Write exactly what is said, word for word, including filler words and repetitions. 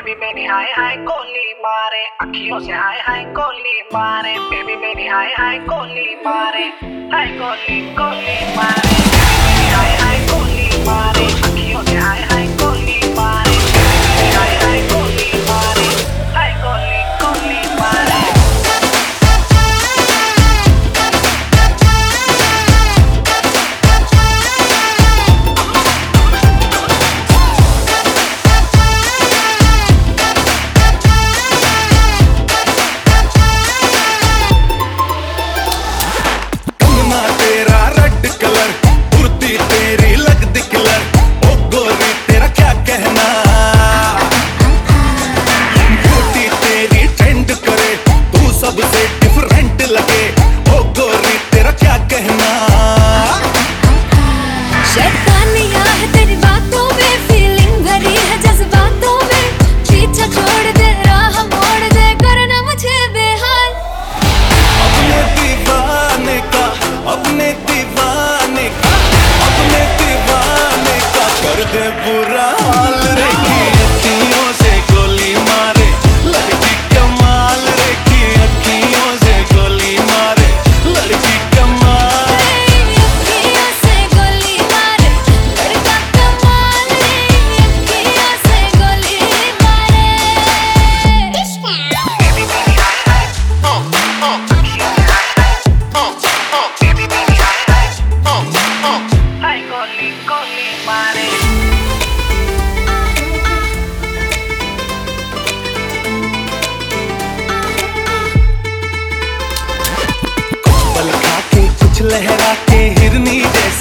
Baby मेरी हाय हाय गोली मारे, अखियों से हाय हाय गोली मारे। बेबी मेरी हाय हाय गोली मारे, हाय गोली गोली मारे। बेबी मेरी हाय हाय गोली मारे, अखियों से हाय हाय गोली मारे। बेबी मेरी हाय हाय गोली मारे, हाय गोली गोली मारे। सबसे डिफरेंट लगे ओ गोरी तेरा क्या कहना। शैतानिया है तेरी बातों में, फीलिंग भरी है जज्बातों में। पीछा छोड़ दे राह मोड़ दे, करना मुझे बेहाल। अपने दीवाने का अपने दीवाने का अपने दीवाने का कर दे बुरा हाल रे। अखियों से गोली मारे लड़की कमाल रे, की अखियों से गोली मारे लड़की कमाल। अखियों से गोली मारे लड़का कमाल रे, अखियों से गोली मारे। बेबी मेरी हाय हाय ओ ओ अखियों से हाय हाय ओ ओ बेबी मेरी हाय हाय ओ ओ हाय गोली गोली मारे। पल खा के कुछ लहरा के हिरनी जैसे